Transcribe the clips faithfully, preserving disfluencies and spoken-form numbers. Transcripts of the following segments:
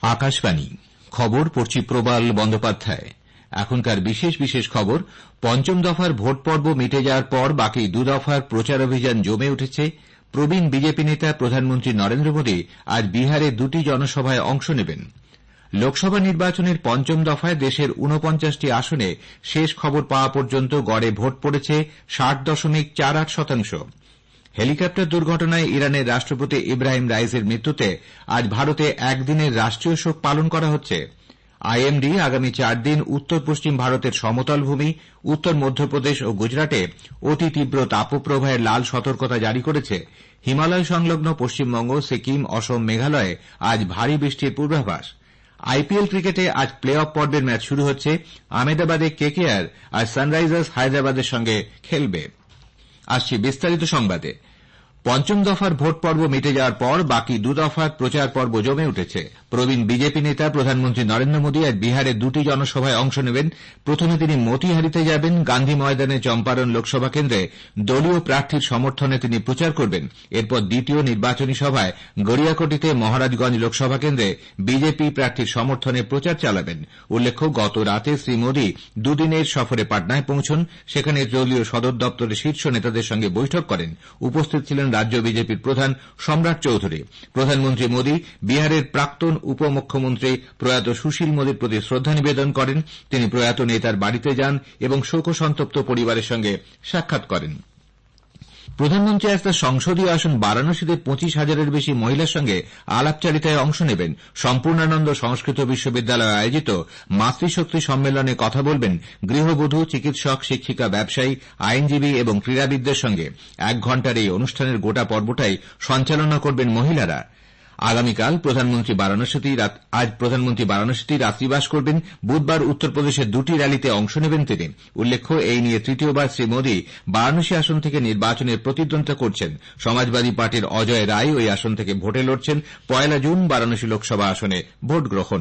আকাশবাণী খবর পড়ছি প্রবাল বন্দ্যোপাধ্যায়। এখনকার বিশেষ বিশেষ খবর। পঞ্চম দফার ভোট পর্ব মিটে যাওয়ার পর বাকি দু দফার প্রচার অভিযান জমে উঠেছে। প্রবীণ বিজেপি নেতা প্রধানমন্ত্রী নরেন্দ্র মোদী আজ বিহারে দুটি জনসভায় অংশ নেবেন। লোকসভা নির্বাচনের পঞ্চম দফায় দেশের ঊনপঞ্চাশটি আসনে শেষ খবর পাওয়া পর্যন্ত গড়ে ভোট পড়েছে ষাট দশমিক চার আট শতাংশ। হেলিকপ্টার দুর্ঘটনায় ইরানের রাষ্ট্রপতি ইব্রাহিম রাইসির মৃত্যুতে আজ ভারতে একদিনের রাষ্ট্রীয় শোক পালন করা হচ্ছে। আইএমডি আগামী চার দিন উত্তর পশ্চিম ভারতের সমতল ভূমি, উত্তর মধ্যপ্রদেশ ও গুজরাটে অতি তীব্র তাপপ্রবাহের লাল সতর্কতা জারি করেছে। হিমালয় সংলগ্ন পশ্চিমবঙ্গ, সিকিম, অসম, মেঘালয়ে আজ ভারী বৃষ্টির পূর্বাভাস। আইপিএল ক্রিকেটে আজ প্লে অফ পর্বের ম্যাচ শুরু হচ্ছে। আহমেদাবাদে কেকেআর আজ সানরাইজার্স হায়দ্রাবাদের সঙ্গে খেলবে। আসছি বিস্তারিত সংবাদে। পঞ্চম দফার ভোট পর্ব মিটে যাওয়ার পর বাকি দু দফার প্রচার পর্ব জমে উঠেছে। প্রবীণ বিজেপি নেতা প্রধানমন্ত্রী নরেন্দ্র মোদী আজ বিহারে দুটি জনসভায় অংশ নেবেন। প্রথমে তিনি মতিহারিতে যাবেন। গান্ধী ময়দানে চম্পারণ লোকসভা কেন্দ্রে দলীয় প্রার্থীর সমর্থনে তিনি প্রচার করবেন। এরপর দ্বিতীয় নির্বাচনী সভায় গড়িয়াকটিতে মহারাজগঞ্জ লোকসভা কেন্দ্রে বিজেপি প্রার্থীর সমর্থনে প্রচার চালাবেন। উল্লেখ্য, গত রাতে শ্রী মোদী দুদিনের সফরে পাটনায় পৌঁছন। সেখানে দলীয় সদর দপ্তরের শীর্ষ নেতাদের সঙ্গে বৈঠক করেন। উপস্থিত ছিলেন রাজ্য বিজেপির প্রধান সম্রাট চৌধুরী। প্রধানমন্ত্রী মোদী বিহারের প্রাক্তন উপমুখ্যমন্ত্রী প্রয়াত সুশীল মোদীর প্রতি শ্রদ্ধা নিবেদন করেন। তিনি প্রয়াত নেতার বাড়িতে যান এবং শোকসন্তপ্ত পরিবারের সঙ্গে সাক্ষাৎ করেন। প্রধানমন্ত্রী আজ তাঁর সংসদীয় আসন বারাণসীতে পঁচিশ হাজারের বেশি মহিলার সঙ্গে আলাপচারিতায় অংশ নেবেন। সম্পূর্ণানন্দ সংস্কৃত বিশ্ববিদ্যালয়ে আয়োজিত মাতৃশক্তি সম্মেলনে কথা বলবেন গৃহবধূ, চিকিৎসক, শিক্ষিকা, ব্যবসায়ী, আইনজীবী এবং ক্রীড়াবিদদের সঙ্গে। এক ঘণ্টার এই অনুষ্ঠানের গোটা পর্বটাই সঞ্চালনা করবেন মহিলারা। আগামীকাল প্রধানমন্ত্রী বারাণসীতেই আজ প্রধানমন্ত্রী বারাণসীতেই রাত্রিবাস করবেন। বুধবার উত্তরপ্রদেশের দুটি র্যালিতে অংশ নেবেন তিনি। উল্লেখ্য, এই নিয়ে তৃতীয়বার শ্রী মোদী বারাণসী আসন থেকে নির্বাচনের প্রতিদ্বন্দ্বিতা করছেন। সমাজবাদী পার্টির অজয় রায় ওই আসন থেকে ভোটে লড়ছেন। পয়লা জুন বারাণসী লোকসভা আসনে ভোট গ্রহণ।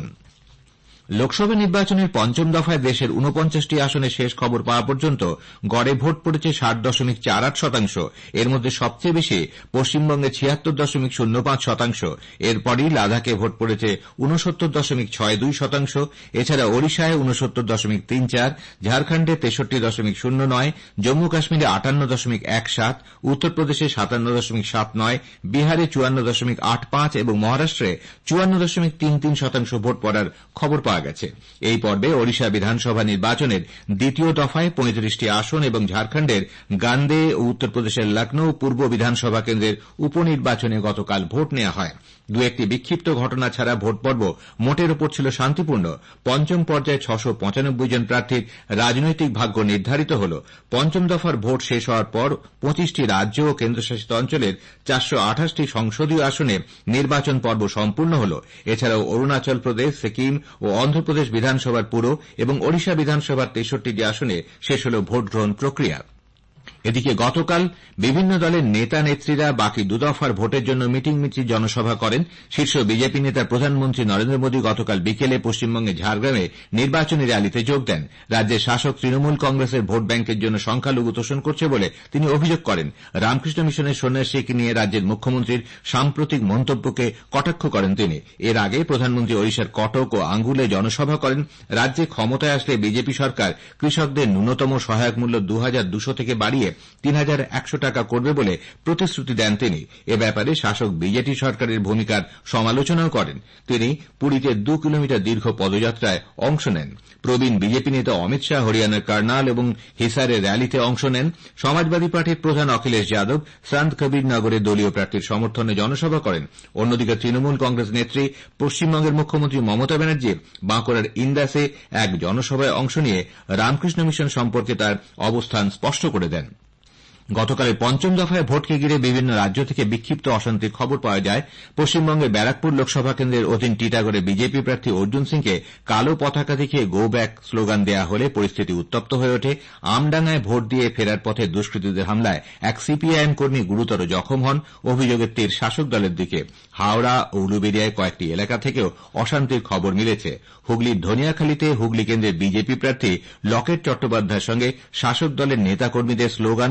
লোকসভা নির্বাচনের পঞ্চম দফায় দেশের ঊনপঞ্চাশটি আসনে শেষ খবর পাওয়া পর্যন্ত গড়ে ভোট পড়েছে ষাট দশমিক চার আট শতাংশ। এর মধ্যে সবচেয়ে বেশি পশ্চিমবঙ্গে ছিয়াত্তর দশমিক শূন্য পাঁচ শতাংশ। এরপরই লাদাখে ভোট পড়েছে ঊনসত্তর দশমিক ছয় দুই শতাংশ। এছাড়া ওড়িশায় ঊনসত্তর দশমিক তিন চার, ঝাড়খণ্ডে তেষট্টি দশমিক শূন্য নয়, জম্মু কাশ্মীরে আটান্ন দশমিক এক সাত, উত্তরপ্রদেশে সাতান্ন দশমিক সাত নয়, বিহারে চুয়ান্ন দশমিক আট পাঁচ এবং মহারাষ্ট্রে চুয়ান্ন দশমিক তিন তিন শতাংশ ভোট পড়ার খবর পাওয়া গেছে। এই পর্বে ওড়িশা বিধানসভা নির্বাচনের দ্বিতীয় দফায় পঁয়ত্রিশটি আসন এবং ঝাড়খণ্ডের গান্দে ও উত্তরপ্রদেশের লখনৌ পূর্ব বিধানসভা কেন্দ্রের উপনির্বাচনে গতকাল ভোট নেওয়া হয়। দু একটি বিক্ষিপ্ত ঘটনা ছাড়া ভোট পর্ব মোটের ওপর ছিল শান্তিপূর্ণ। পঞ্চম পর্যায়ে ছশো পঁচানব্বই জন প্রার্থীর রাজনৈতিক ভাগ্য নির্ধারিত হল। পঞ্চম দফার ভোট শেষ হওয়ার পর পঁচিশটি রাজ্য ও কেন্দ্রশাসিত অঞ্চলের চারশো আঠাশটি সংসদীয় আসনে নির্বাচন পর্ব সম্পূর্ণ হল। এছাড়াও অরুণাচল প্রদেশ, সিকিম ও অন্ধ্রপ্রদেশ বিধানসভার পুরো এবং ওড়িশা বিধানসভার তেষট্টিটি আসনে শেষ হল ভোট গ্রহণ প্রক্রিয়া। এদিকে গতকাল বিভিন্ন দলের নেতা নেত্রীরা বাকি দুদফার ভোটের জন্য মিটিং মিছিল জনসভা করেন। শীর্ষ বিজেপি নেতা প্রধানমন্ত্রী নরেন্দ্র মোদী গতকাল বিকেলে পশ্চিমবঙ্গের ঝাড়গ্রামে নির্বাচনী র্যালিতে যোগ দেন। রাজ্যের শাসক তৃণমূল কংগ্রেসের ভোট ব্যাংকের জন্য সংখ্যালঘু তোষণ করছে বলে তিনি অভিযোগ করেন। রামকৃষ্ণ মিশনের সন্ন্যাসীকে নিয়ে রাজ্যের মুখ্যমন্ত্রীর সাম্প্রতিক মন্তব্যকে কটাক্ষ করেন তিনি। এর আগে প্রধানমন্ত্রী ওড়িশার কটক ও আঙ্গুলে জনসভা করেন। রাজ্যে ক্ষমতায় আসলে বিজেপি সরকার কৃষকদের ন্যূনতম সহায়ক মূল্য দু হাজার দুশো থেকে বাড়িয়ে তিন হাজার একশো টাকা করবে বলে প্রতিশ্রুতি দেন তিনি। এ ব্যাপারে শাসক বিজেপি সরকারের ভূমিকার সমালোচনাও করেন। তিনি পুরীতে দু কিলোমিটার দীর্ঘ পদযাত্রায় অংশ নেন। প্রবীণ বিজেপি নেতা অমিত শাহ হরিয়ানার কার্নাল এবং হিসারে র্যালিতে অংশ নেন। সমাজবাদী পার্টির প্রধান অখিলেশ যাদব সন্ত কবির নগরে দলীয় প্রার্থীর সমর্থনে জনসভা করেন। অন্যদিকে তৃণমূল কংগ্রেস নেত্রী পশ্চিমবঙ্গের মুখ্যমন্ত্রী মমতা ব্যানার্জি বাঁকুড়ার ইন্দাসে এক জনসভায় অংশ নিয়ে রামকৃষ্ণ মিশন সম্পর্কে তার অবস্থান স্পষ্ট করে দেন। গতকালের পঞ্চম দফায় ভোটকে ঘিরে বিভিন্ন রাজ্য থেকে বিক্ষিপ্ত অশান্তির খবর পাওয়া যায়। পশ্চিমবঙ্গের ব্যারাকপুর লোকসভা কেন্দ্রের অধীন টিটাগড়ে বিজেপি প্রার্থী অর্জুন সিংকে কালো পতাকা দেখিয়ে গো ব্যাক স্লোগান দেওয়া হলে পরিস্থিতি উত্তপ্ত হয়ে ওঠে। আমডাঙ্গায় ভোট দিয়ে ফেরার পথে দুষ্কৃতীদের হামলায় এক সিপিআইএম কর্মী গুরুতর জখম হন। অভিযোগের তীর শাসক দলের দিকে। হাওড়া ও উলুবেড়িয়ায় কয়েকটি এলাকা থেকেও অশান্তির খবর মিলেছে। হুগলির ধনিয়াখালীতে হুগলি কেন্দ্রের বিজেপি প্রার্থী লকেট চট্টোপাধ্যায়ের সঙ্গে শাসক দলের নেতাকর্মীদের স্লোগান পাল্টা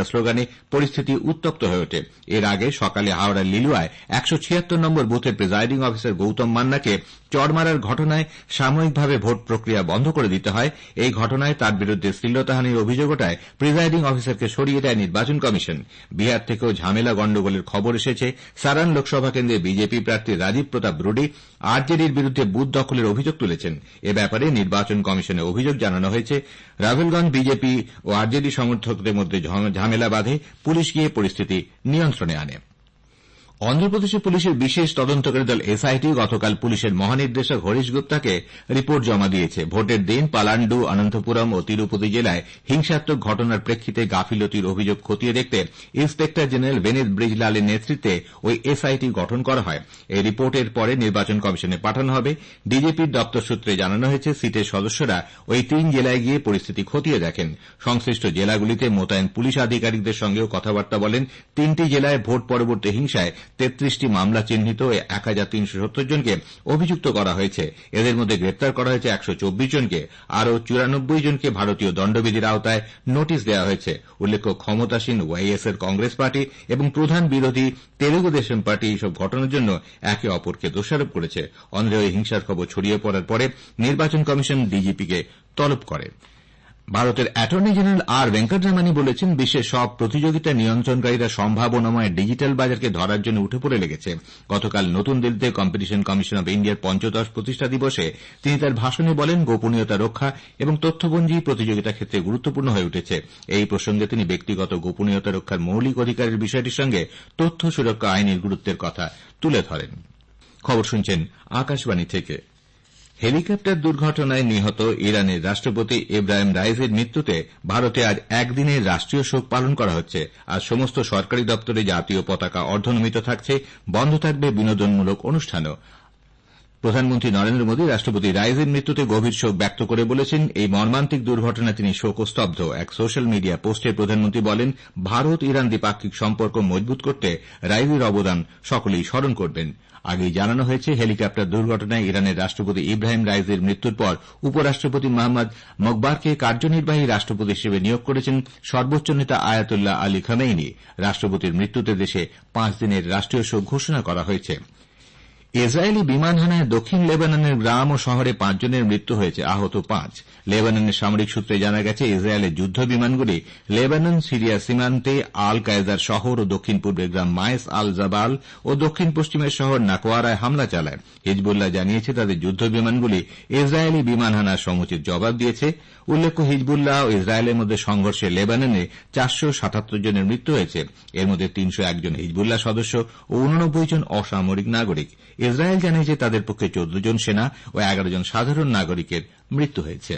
স্লোগানে পরিস্থিতি উত্তপ্ত হয়ে ওঠে। এর আগে সকালে হাওড়ার লিলুয়ায় একশো ছিয়াত্তর নম্বর বুথের প্রিজাইডিং অফিসার গৌতম মান্নাকে চড় মারার ঘটনায় সাময়িকভাবে ভোট প্রক্রিয়া বন্ধ করে দিতে হয়। এই ঘটনায় তার বিরুদ্ধে শ্লীলতাহানির অভিযোগ ওঠায় প্রিজাইডিং অফিসারকে সরিয়ে দেয় নির্বাচন কমিশন। বিহার থেকেও ঝামেলা গন্ডগোলের খবর এসেছে। সারান লোকসভা কেন্দ্রে বিজেপি প্রার্থী রাজীব প্রতাপ রুডি আরজেডির বিরুদ্ধে বুথ দখলের অভিযোগ তুলেছেন। এ ব্যাপারে নির্বাচন কমিশনে অভিযোগ জানানো হয়েছে। রাভেলগঞ্জ বিজেপি ও আরজেডি সমর্থকদের মধ্যে ঝামেলা বাধে, পুলিশ গিয়ে পরিস্থিতি নিয়ন্ত্রণে আনে। অন্ধ্রপ্রদেশে পুলিশের বিশেষ তদন্তকারী দল এসআইটি গতকাল পুলিশের মহানির্দেশক হরিশ গুপ্তাকে রিপোর্ট জমা দিয়েছে। ভোটের দিন পালান্ডু, অনন্তপুরম ও তিরুপতি জেলায় হিংসাত্মক ঘটনার প্রেক্ষিতে গাফিলতির অভিযোগ খতিয়ে দেখতে ইন্সপেক্টর জেনারেল বেনেত ব্রিজলালের নেতৃত্বে ওই এসআইটি গঠন করা হয়। এই রিপোর্টের পরে নির্বাচন কমিশনে পাঠানো হবে। ডিজিপির দপ্তর সূত্রে জানানো হয়েছে, সিটের সদস্যরা ওই তিন জেলায় গিয়ে পরিস্থিতি খতিয়ে দেখেন। সংশ্লিষ্ট জেলাগুলিতে মোতায়েন পুলিশ আধিকারিকদের সঙ্গেও কথাবার্তা বলেন। তিনটি জেলায় ভোট পরবর্তী হিংসায় তেত্রিশটি মামলা চিহ্নিত ও এক হাজার তিনশো সত্তর জনকে অভিযুক্ত করা হয়েছে। এদের মধ্যে গ্রেপ্তার করা হয়েছে একশো চব্বিশ জনকে। আরও চুরানব্বই জনকে ভারতীয় দণ্ডবিধির আওতায় নোটিশ দেওয়া হয়েছে। উল্লেখ্য, ক্ষমতাসীন ওয়াইএসআর কংগ্রেস পার্টি এবং প্রধান বিরোধী তেলুগু দেশম পার্টি এইসব ঘটনার জন্য একে অপরকে দোষারোপ করেছে। অন্ধ্রে ওই হিংসার খবর ছড়িয়ে পড়ার পরে নির্বাচন কমিশন ডিজিপিকে তলব করে। ভারতের অ্যাটর্নি জেনারেল আর ভেঙ্কটরামানি বলেছেন, বিশ্বের সব প্রতিযোগিতা নিয়ন্ত্রণকারীরা সম্ভাবনাময় ডিজিটাল বাজারকে ধরার জন্য উঠে পড়ে লেগেছে। গতকাল নতুন দিল্লিতে কম্পিটিশন কমিশন অব ইন্ডিয়ার পঞ্চদশ প্রতিষ্ঠা দিবসে তিনি তার ভাষণে বলেন, গোপনীয়তা রক্ষা এবং তথ্যপঞ্জি প্রতিযোগিতা ক্ষেত্রে গুরুত্বপূর্ণ হয়ে উঠেছে। এই প্রসঙ্গে তিনি ব্যক্তিগত গোপনীয়তা রক্ষার মৌলিক অধিকারের বিষয়টির সঙ্গে তথ্য সুরক্ষা আইনের গুরুত্বের কথা তুলে ধরেন। খবর শুনছেন আকাশবাণী থেকে। হেলিকপ্টার দুর্ঘটনায় নিহত ইরানের রাষ্ট্রপতি ইব্রাহিম রাইসির মৃত্যুতে ভারতে আজ একদিনের রাষ্ট্রীয় শোক পালন করা হচ্ছে। আজ সমস্ত সরকারি দপ্তরে জাতীয় পতাকা অর্ধনমিত থাকছে, বন্ধ থাকবে বিনোদনমূলক অনুষ্ঠানও। প্রধানমন্ত্রী নরেন্দ্র মোদী রাষ্ট্রপতি রাইসির মৃত্যুতে গভীর শোক ব্যক্ত করে বলেছেন, এই মর্মান্তিক দুর্ঘটনায় তিনি শোকস্তব্ধ। এক সোশ্যাল মিডিয়া পোস্টে প্রধানমন্ত্রী বলেন, ভারত ইরান দ্বিপাক্ষিক সম্পর্ক মজবুত করতে রাইসির অবদান সকলেই স্মরণ করবেন। আগেই জানানো হয়েছে, হেলিকপ্টার দুর্ঘটনায় ইরানের রাষ্ট্রপতি ইব্রাহিম রাইসির মৃত্যুর পর উপরাষ্ট্রপতি মোহাম্মদ মোকবারকে কার্যনির্বাহী রাষ্ট্রপতি হিসেবে নিয়োগ করেছেন সর্বোচ্চ নেতা আয়াতুল্লাহ আলী খামেইনি। রাষ্ট্রপতির মৃত্যুতে দেশে পাঁচ দিনের রাষ্ট্রীয় শোক ঘোষণা করা হয়েছে। ইসরায়েলি বিমান হানায় দক্ষিণ লেবাননের গ্রাম ও শহরে পাঁচজনের মৃত্যু হয়েছে, আহত পাঁচ। লেবাননের সামরিক সূত্রে জানা গেছে, ইসরায়েলের যুদ্ধ বিমানগুলি লেবানন সিরিয়া সীমান্তে আল কায়েদার শহর ও দক্ষিণ পূর্বের গ্রাম মায়েস আল জাবাল ও দক্ষিণ পশ্চিমের শহর নাকোয়ারায় হামলা চালায়। হিজবুল্লাহ জানিয়েছে, তাদের যুদ্ধ বিমানগুলি ইসরায়েলি বিমান হানার সমুচিত জবাব দিয়েছে। উল্লেখ্য, হিজবুল্লাহ ও ইসরায়েলের মধ্যে সংঘর্ষে লেবাননে চারশো সাতাত্তর জনের মৃত্যু হয়েছে। এর মধ্যে তিনশো এক জন হিজবুল্লাহ সদস্য ও উননব্বই জন অসামরিক নাগরিক। ইসরায়েল জানিয়েছে, তাদের পক্ষে চোদ্দ জন সেনা ও এগারো জন সাধারণ নাগরিকের মৃত্যু হয়েছে।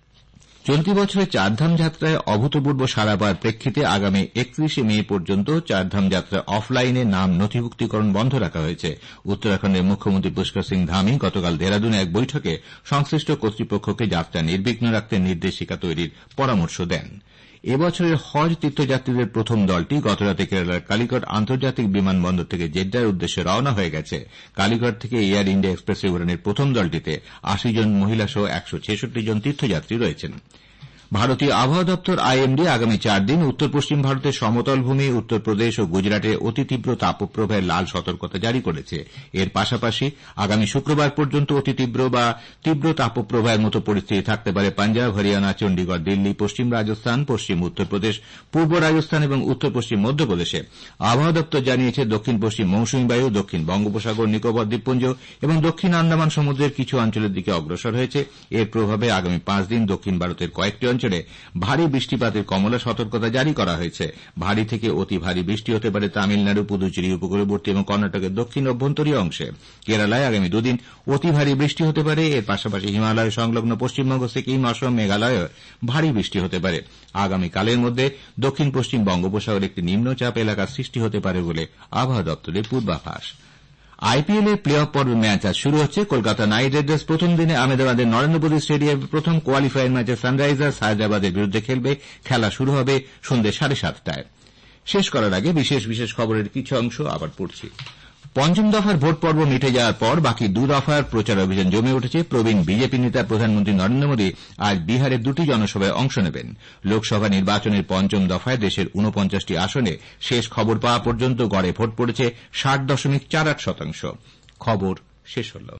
চলতি বছরের চারধাম যাত্রায় অভূতপূর্ব সাড়া পাওয়ার প্রেক্ষিতে আগামী একত্রিশে মে পর্যন্ত চারধাম যাত্রা অফলাইনে নাম নথিভুক্তিকরণ বন্ধ রাখা হয়েছে। উত্তরাখণ্ডের মুখ্যমন্ত্রী পুষ্কর সিং ধামি গতকাল দেহরাদুনে এক বৈঠকে সংশ্লিষ্ট কর্তৃপক্ষকে যাত্রা নির্বিঘ্ন রাখতে নির্দেশিকা তৈরির পরামর্শ দেন। এবছরের হজ তীর্থযাত্রীদের প্রথম দলটি গতরাতে কেরালার কালিকট আন্তর্জাতিক বিমানবন্দর থেকে জেদ্দার উদ্দেশ্যে রওনা হয়ে গেছে। কালিকট থেকে এয়ার ইন্ডিয়া এক্সপ্রেসে উড়ানের প্রথম দলটিতে আশি জন মহিলা সহ একশো ছেষট্টি জন তীর্থযাত্রী রয়েছেন। ভারতীয় আবহাওয়া দপ্তর আইএমডি আগামী চার দিন উত্তর পশ্চিম ভারতের সমতল ভূমি, উত্তরপ্রদেশ ও গুজরাটে অতি তীব্র তাপপ্রবাহের লাল সতর্কতা জারি করেছে। এর পাশাপাশি আগামী শুক্রবার পর্যন্ত অতি তীব্র বা তীব্র তাপপ্রবাহের মতো পরিস্থিতি থাকতে পারে পাঞ্জাব, হরিয়ানা, চণ্ডীগড়, দিল্লি, পশ্চিম রাজস্থান, পশ্চিম উত্তরপ্রদেশ, পূর্ব রাজস্থান এবং উত্তর পশ্চিম মধ্যপ্রদেশে। আবহাওয়া দপ্তর জানিয়েছে, দক্ষিণ পশ্চিম মৌসুমী বায়ু দক্ষিণ বঙ্গোপসাগর, নিকোবর দ্বীপপুঞ্জ এবং দক্ষিণ আন্দামান সমুদ্রের কিছু অঞ্চলের দিকে অগ্রসর হয়েছে। এর প্রভাবে আগামী পাঁচ দিন দক্ষিণ ভারতের কয়েকটি অঞ্চলে ভারী বৃষ্টিপাতের কমলা সতর্কতা জারি করা হয়েছে। ভারী থেকে অতি ভারী বৃষ্টি হতে পারে তামিলনাড়ু, পুদুচেরি উপকূলবর্তী এবং কর্ণাটকের দক্ষিণ অভ্যন্তরীণ অংশে। কেরালায় আগামী দুদিন অতি ভারী বৃষ্টি হতে পারে। এর পাশাপাশি হিমালয় সংলগ্ন পশ্চিমবঙ্গ, সিকিম, অসম, মেঘালয়ে ভারী বৃষ্টি হতে পারে। আগামীকালের মধ্যে দক্ষিণ পশ্চিম বঙ্গোপসাগরে একটি নিম্নচাপ এলাকার সৃষ্টি হতে পারে বলে আবহাওয়া দপ্তরের পূর্বাভাস। আইপিএল এর প্লে অফ পর্বের ম্যাচ আজ শুরু হচ্ছে। কলকাতা নাইট রাইডার্স প্রথম দিনে আহমেদাবাদের নরেন্দ্র মোদী স্টেডিয়ামে প্রথম কোয়ালিফায়ার ম্যাচে সানরাইজার্স হায়দ্রাবাদের বিরুদ্ধে খেলবে। খেলা শুরু হবে সন্ধ্যে সাড়ে সাতটায়। শেষ করার আগে বিশেষ বিশেষ খবরের কিছু অংশ আবার পড়ছি। পঞ্চম দফার ভোট পর্ব মিটে যাওয়ার পর বাকি দু দফার প্রচার অভিযান জমে উঠেছে। প্রবীণ বিজেপি নেতা প্রধানমন্ত্রী নরেন্দ্র মোদী আজ বিহারের দুটি জনসভায় অংশ নেবেন। লোকসভা নির্বাচনের পঞ্চম দফায় দেশের ঊনপঞ্চাশটি আসনে শেষ খবর পাওয়া পর্যন্ত গড়ে ভোট পড়েছে ষাট দশমিক চার আট শতাংশ। খবর শেষ হল।